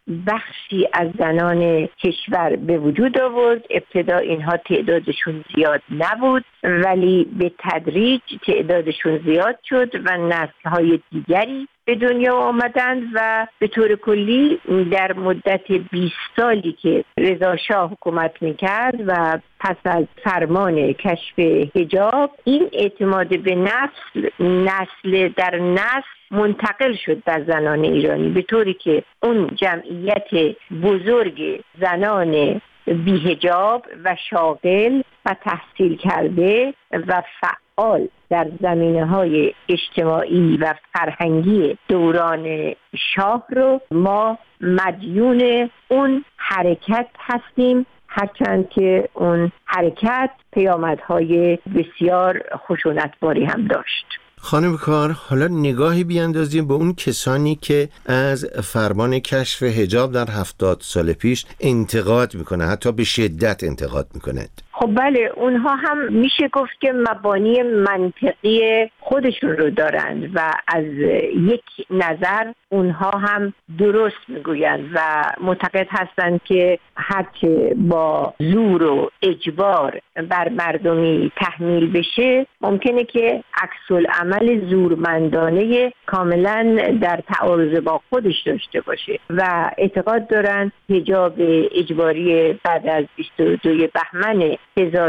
بخشی از زنان کشور به وجود آورد. ابتدا اینها تعدادشون زیاد نبود، ولی به تدریج تعدادشون زیاد شد و نسل‌های دیگری به دنیا آمدند و به طور کلی در مدت 20 سالی که رضا شاه حکومت میکرد و پس از فرمان کشف حجاب، این اعتماد به نسل در نسل منتقل شد در زنان ایرانی، به طوری که اون جمعیت بزرگ زنان بی‌حجاب و شاغل و تحصیل کرده و فعال در زمینه‌های اجتماعی و فرهنگی دوران شاه رو ما مدیون اون حرکت هستیم، هرچند که اون حرکت پیامدهای بسیار خشونتباری هم داشت. خانم کار، حالا نگاهی بیاندازیم به اون کسانی که از فرمان کشف حجاب در 70 سال پیش انتقاد میکنه، حتی به شدت انتقاد میکنه. خب بله، اونها هم میشه گفت که مبانی منطقی خودشون رو دارند و از یک نظر اونها هم درست میگویند و معتقد هستند که هرچه با زور و اجبار بر مردمی تحمیل بشه ممکنه که عکس العمل زورمندانه کاملا در تعارض با خودش داشته باشه و اعتقاد دارند حجاب اجباری بعد از 22 بهمن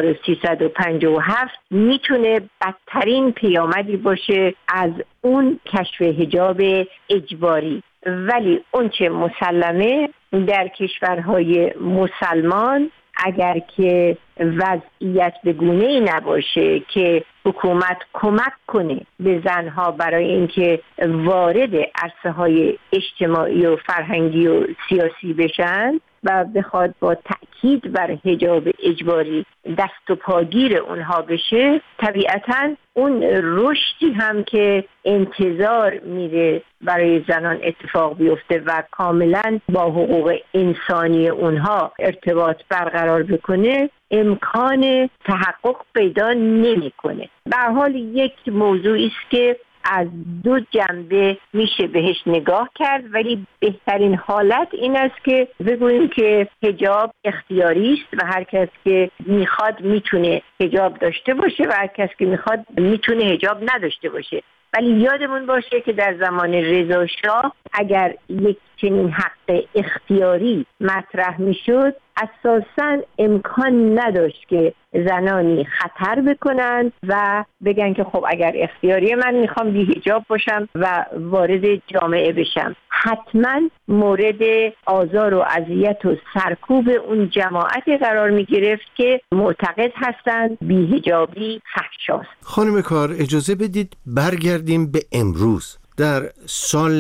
1357 میتونه بدترین پیامدی باشه از اون کشف حجاب اجباری. ولی اون چه مسلمه در کشورهای مسلمان اگر که وضعیت به گونه‌ای نباشه که حکومت کمک کنه به زنها برای اینکه وارد عرصه‌های اجتماعی و فرهنگی و سیاسی بشن و بخواد با تأکید بر حجاب اجباری دست و پاگیر اونها بشه، طبیعتاً اون رشدی هم که انتظار میره برای زنان اتفاق بیفته و کاملاً با حقوق انسانی اونها ارتباط برقرار بکنه امکان تحقق پیدا نمی‌کنه. به هر حال یک موضوعی است که از دو جنبه میشه بهش نگاه کرد، ولی بهترین حالت این است که بگوییم که حجاب اختیاری است و هر کس که میخواد میتونه حجاب داشته باشه و هر کس که میخواد میتونه حجاب نداشته باشه. ولی یادمون باشه که در زمان رضا شاه اگر یک چنین حق اختیاری مطرح میشد اساساً امکان نداشت که زنانی خطر بکنند و بگن که خب اگر اختیاری من میخوام بی حجاب باشم و وارد جامعه بشم، حتما مورد آزار و اذیت و سرکوب اون جماعتی قرار میگرفت که معتقد هستند بی حجابی فحشاست. خانم کار، اجازه بدید برگردیم به امروز. در سال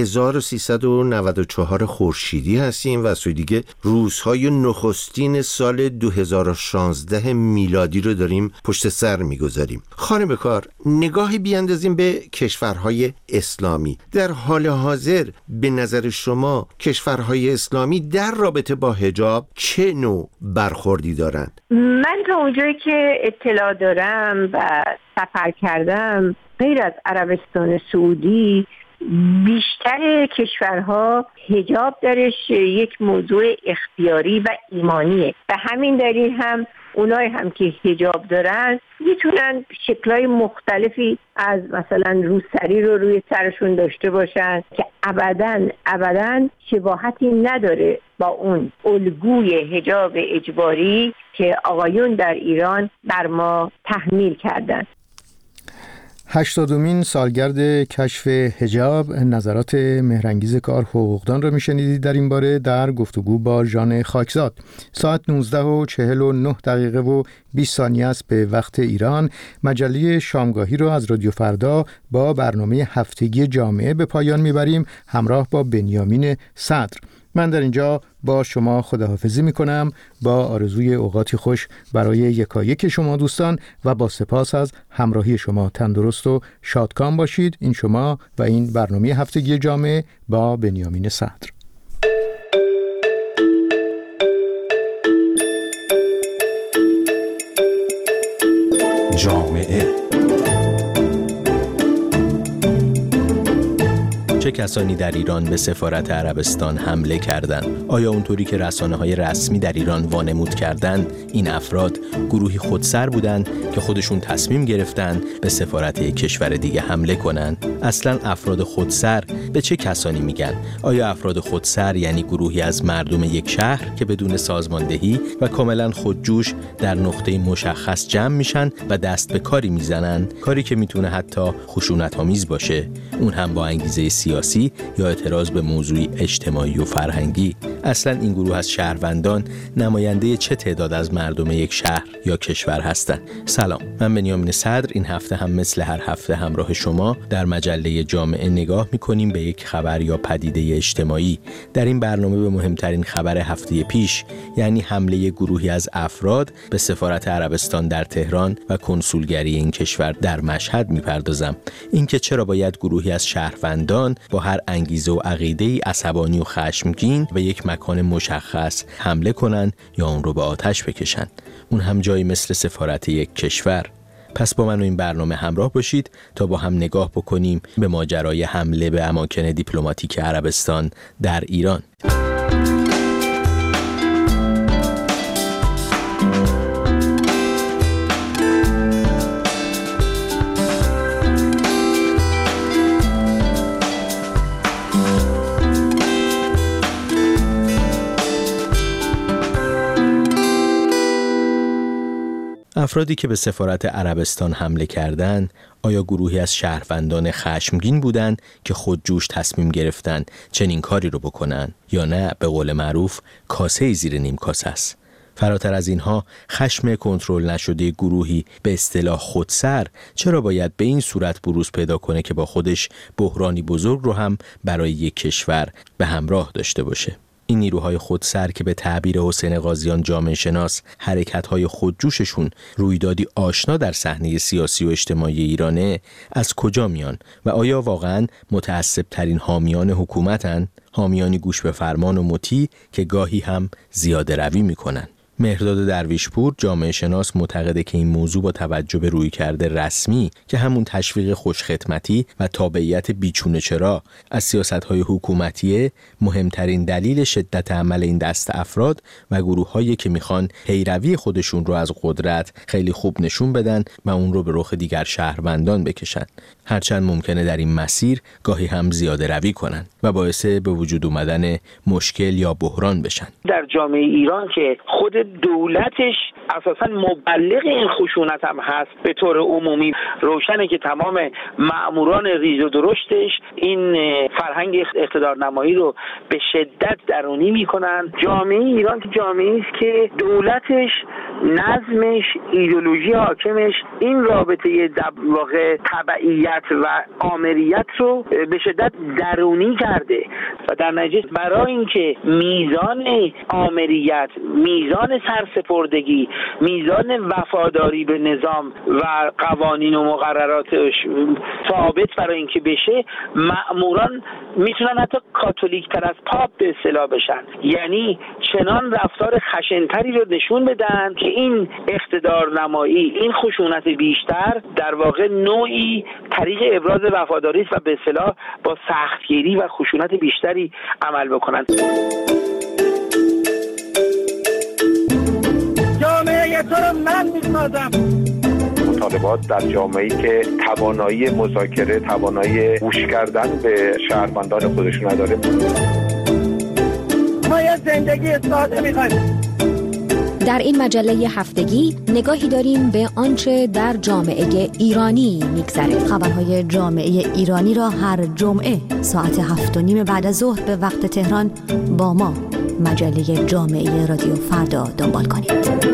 1394 خورشیدی هستیم و سوی دیگه روزهای نخستین سال 2016 میلادی رو داریم پشت سر میگذاریم. خانم کار، نگاهی بیاندازیم به کشورهای اسلامی. در حال حاضر به نظر شما کشورهای اسلامی در رابطه با حجاب چه نوع برخوردی دارند؟ من تا اونجایی که اطلاع دارم و سفر کردم، غیر از عربستان سعودی بیشتر کشورها حجاب درش یک موضوع اختیاری و ایمانیه. به همین دلیل هم اونای هم که حجاب دارن میتونن شکل‌های مختلفی از مثلا روسری رو روی سرشون داشته باشن که ابداً شباهتی نداره با اون الگوی حجاب اجباری که آقایون در ایران بر ما تحمیل کردن. 80مین سالگرد کشف حجاب، نظرات مهرانگیز کار حقوقدان را میشنیدید در این باره در گفتگو با ژان خاکزاد. ساعت 19:49 و 20 ثانیه است به وقت ایران. مجله شامگاهی را از رادیو فردا با برنامه هفتگی جامعه به پایان میبریم همراه با بنیامین صدر. من در اینجا با شما خداحافظی میکنم با آرزوی اوقاتی خوش برای یکایک شما دوستان و با سپاس از همراهی شما. تندرست و شادکام باشید. این شما و این برنامه هفتگی جامعه با بنیامین صدر. جامعه چه کسانی در ایران به سفارت عربستان حمله کردند؟ آیا اونطوری که رسانه‌های رسمی در ایران وانمود کردند این افراد گروهی خودسر بودند که خودشون تصمیم گرفتند به سفارت یک کشور دیگه حمله کنند؟ اصلاً افراد خودسر به چه کسانی میگن؟ آیا افراد خودسر یعنی گروهی از مردم یک شهر که بدون سازماندهی و کاملاً خودجوش در نقطه مشخص جمع میشن و دست به کاری میزنن، کاری که میتونه حتی خشونت‌آمیز باشه، اون هم با انگیزه سیاسی یا اعتراض به موضوعی اجتماعی و فرهنگی؟ اصلا این گروه از شهروندان نماینده چه تعداد از مردم یک شهر یا کشور هستند؟ سلام، من بنیامین صدر این هفته هم مثل هر هفته همراه شما در مجله جامعه نگاه میکنیم به یک خبر یا پدیده اجتماعی. در این برنامه به مهمترین خبر هفته پیش، یعنی حمله گروهی از افراد به سفارت عربستان در تهران و کنسولگری این کشور در مشهد میپردازم. اینکه چرا باید گروهی از شهروندان با هر انگیزه و عقیده‌ای عصبانی و خشمگین به یک مکان مشخص حمله کنن یا اون رو به آتش بکشن، اون هم جایی مثل سفارت یک کشور. پس با من و این برنامه همراه باشید تا با هم نگاه بکنیم به ماجرای حمله به اماکن دیپلماتیک عربستان در ایران. افرادی که به سفارت عربستان حمله کردند، آیا گروهی از شهروندان خشمگین بودند که خودجوش تصمیم گرفتند چنین کاری رو بکنن، یا نه به قول معروف کاسه زیر نیم کاسه است؟ فراتر از اینها، خشم کنترل نشده گروهی به اصطلاح خودسر چرا باید به این صورت بروز پیدا کنه که با خودش بحرانی بزرگ رو هم برای یک کشور به همراه داشته باشه؟ این نیروهای خودسر که به تعبیر حسین قاضیان جامعه شناس حرکت‌های خودجوششون رویدادی آشنا در صحنه سیاسی و اجتماعی ایرانه، از کجا میان و آیا واقعاً متعصب‌ترین حامیان حکومتن؟ حامیانی گوش به فرمان و مطیع که گاهی هم زیاده روی میکنن. مهرداد درویشپور جامعه شناس معتقده که این موضوع با توجه به رویکرد رسمی که همون تشویق خوشخدمتی و تابعیت بیچونه چرا از سیاست‌های حکومتیه، مهمترین دلیل شدت عمل این دست افراد و گروه‌هایی که میخوان پیروی خودشون رو از قدرت خیلی خوب نشون بدن و اون رو به رخ دیگر شهروندان بکشن، هرچند ممکنه در این مسیر گاهی هم زیاده روی کنن و باعث به وجود اومدن مشکل یا بحران بشن. در جامعه ایران که خود دولتش اساساً مبلغ این خشونت هم هست، به طور عمومی روشنه که تمام مأموران ریز و درشتش این فرهنگ اقتدارنمایی رو به شدت درونی میکنن. جامعه ایران که جامعه‌ای است که دولتش، نظمش، ایدئولوژی حاکمش این رابطه در واقع تبعیت و آمریت رو به شدت درونی کرده و در نتیجه برای اینکه میزان آمریت، میزان سرسپردگی، میزان وفاداری به نظام و قوانین و مقرراتش ثابت برای اینکه بشه، مأموران میتونن حتی کاتولیک تر از پاپ به اصطلاح بشن، یعنی چنان رفتار خشنتری رو نشون بدن که این اقتدارنمایی، این خشونت بیشتر در واقع نوعی طریق ابراز وفاداری است و به اصطلاح با سختگیری و خشونت بیشتری عمل بکنن. جامعه تو رو من میسازم. مطالبات در جامعه‌ای که توانایی مذاکره، توانایی گوش کردن به شهروندان خودشون نداره. ما یه زندگی ساده می‌خوایم. در این مجله هفتگی نگاهی داریم به آنچه در جامعه ایرانی میگذره. خبرهای جامعه ایرانی را هر جمعه ساعت 7:30 بعد از ظهر به وقت تهران با ما مجله جامعه رادیو فردا دنبال کنید.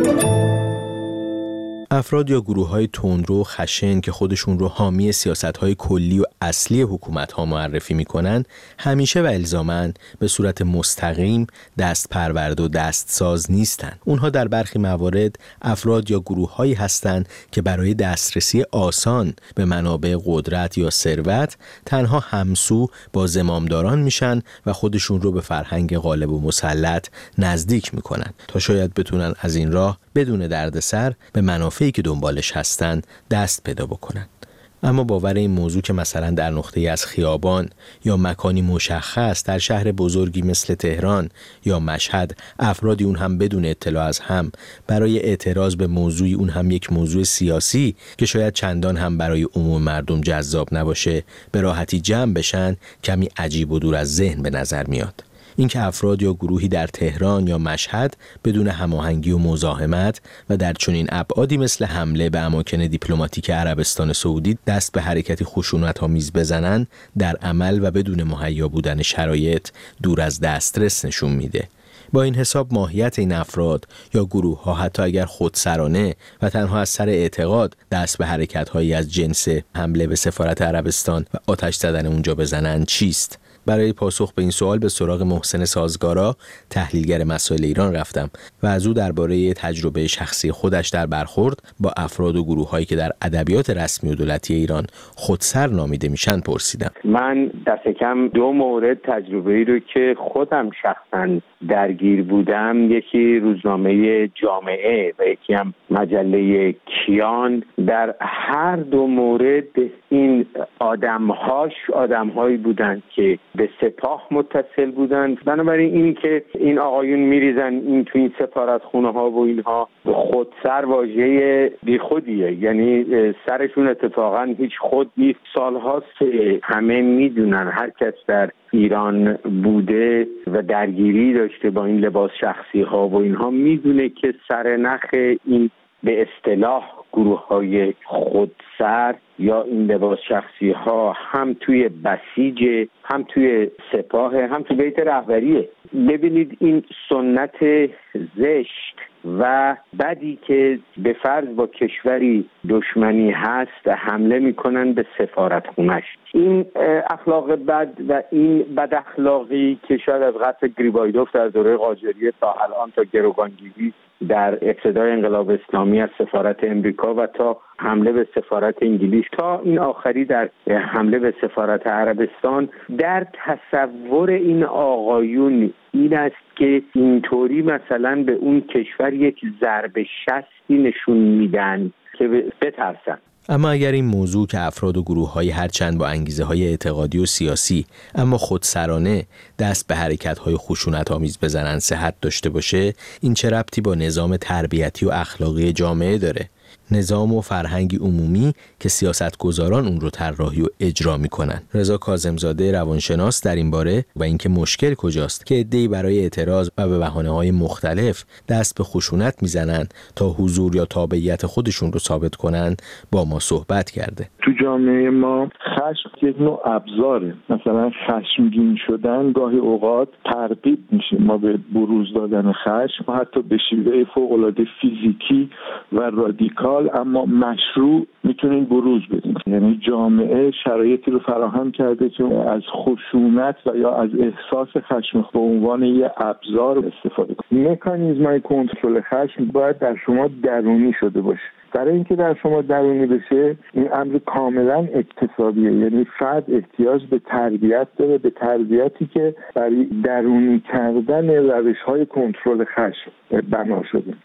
افراد یا گروه‌های تندرو و خشن که خودشون رو حامی سیاست‌های کلی و اصلی حکومت‌ها معرفی می‌کنن، همیشه و الزاماً به صورت مستقیم دست پرورد و دستساز نیستن. اونها در برخی موارد افراد یا گروه‌هایی هستند که برای دسترسی آسان به منابع قدرت یا ثروت تنها همسو با زمامداران میشن و خودشون رو به فرهنگ غالب و مسلط نزدیک می‌کنن تا شاید بتونن از این راه بدون دردسر به منافعی که دنبالش هستن دست پیدا بکنن. اما باور این موضوع که مثلا در نقطه‌ای از خیابان یا مکانی مشخص در شهر بزرگی مثل تهران یا مشهد افرادی اون هم بدون اطلاع از هم برای اعتراض به موضوعی اون هم یک موضوع سیاسی که شاید چندان هم برای عموم مردم جذاب نباشه به راحتی جمع بشن کمی عجیب و دور از ذهن به نظر میاد. اینکه افراد یا گروهی در تهران یا مشهد بدون هماهنگی و مزاحمت و در چنین ابعادی مثل حمله به اماکن دیپلماتیک عربستان سعودی دست به حرکتی خشونت‌آمیز بزنن در عمل و بدون مهیا بودن شرایط دور از دسترس نشون میده. با این حساب ماهیت این افراد یا گروه ها حتی اگر خودسرانه و تنها از سر اعتقاد دست به حرکت هایی از جنس حمله به سفارت عربستان و آتش زدن اونجا بزنن چیست؟ برای پاسخ به این سوال به سراغ محسن سازگارا، تحلیلگر مسائل ایران رفتم و از او درباره تجربه شخصی خودش در برخورد با افراد و گروه‌هایی که در ادبیات رسمی و دولتی ایران خودسر نامیده میشن پرسیدم. من دست کم 2 مورد تجربه‌ای رو که خودم شخصا درگیر بودم، یکی روزنامه جامعه و یکی هم مجله کیان، در هر 2 مورد این آدم‌هایی بودند که به سپاه متصل بودند. بنابراین این که این آقایون میریزن این تو این سفارتخونه ها و اینها خودسر واژه بیخودیه، یعنی سرشون اتفاقا هیچ خود نیست. سالهاست که همه میدونن، هر کس در ایران بوده و درگیری داشته با این لباس شخصی ها و اینها میدونه که سرنخ این به اصطلاح گروه های خودسر یا این لباس شخصی ها هم توی بسیج، هم توی سپاه، هم توی بیت رهبریه. ببینید این سنت زشت و بدی که به فرض با کشوری دشمنی هست حمله میکنن به سفارتخونش، این اخلاق بد و این بد اخلاقی که شاید از قتل گریبایدوف در دوره قاجاریه تا الان، تا گروگانگیری در ابتدای انقلاب اسلامی از سفارت امریکا و تا حمله به سفارت انگلیس تا این آخری در حمله به سفارت عربستان، در تصور این آقایون این است که اینطوری مثلا به اون کشور یک ضربه شستی نشون میدن که بترسن. اما اگر این موضوع که افراد و گروه‌های هرچند با انگیزه‌های اعتقادی و سیاسی اما خودسرانه دست به حرکت‌های خشونت‌آمیز بزنن صحت داشته باشه، این چه ربطی با نظام تربیتی و اخلاقی جامعه داره؟ نظام و فرهنگی عمومی که سیاستگزاران اون رو طراحی و اجرا میکنن. رضا کاظم‌زاده روانشناس در این باره و اینکه مشکل کجاست که عده‌ای برای اعتراض و به بهانه‌های مختلف دست به خشونت میزنن تا حضور یا تابعیت خودشون رو ثابت کنن با ما صحبت کرده. تو جامعه ما خشم یک نوع ابزاره. مثلا خشمگین شدن گاهی اوقات ترغیب میشه ما به بروز دادن خشم، حتی به شیوه فوق‌العاده فیزیکی و رادیکال اما مشروع میتونین بروز بدین. یعنی جامعه شرایطی رو فراهم کرده که از خشونت و یا از احساس خشم به عنوان یه ابزار استفاده کنید. مکانیزم‌های کنترل خشم باید در شما درونی شده باشه. برای اینکه در شما درونی بشه این امر کاملا اکتسابیه، یعنی فرد احتیاج به تربیت داره، به تربیتی که برای درونی کردن روش‌های کنترل خشم بنا شده.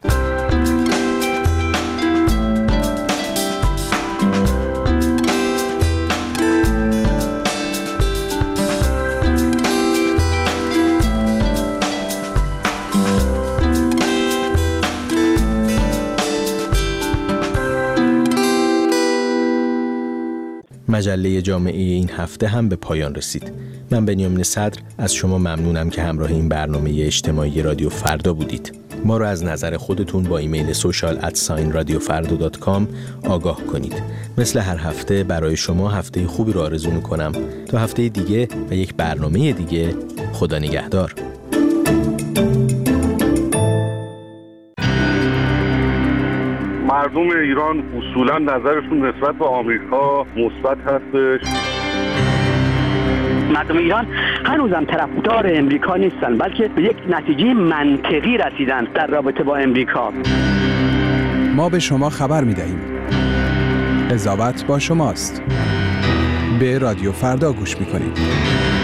مجله جامعه این هفته هم به پایان رسید. من بنیامین صدر از شما ممنونم که همراه این برنامه اجتماعی رادیو فردا بودید. ما رو از نظر خودتون با ایمیل social@radiofardo.com آگاه کنید. مثل هر هفته برای شما هفته خوبی رو آرزو می‌کنم. تا هفته دیگه و یک برنامه دیگه، خدا نگهدار. مردم ایران اصولا نظرشون نسبت به آمریکا مثبت هستش. مردم ایران هنوزم طرفدار امریکا نیستن، بلکه به یک نتیجه منطقی رسیدن در رابطه با امریکا. ما به شما خبر می‌دهیم. قضاوت با شماست. به رادیو فردا گوش می‌کنید.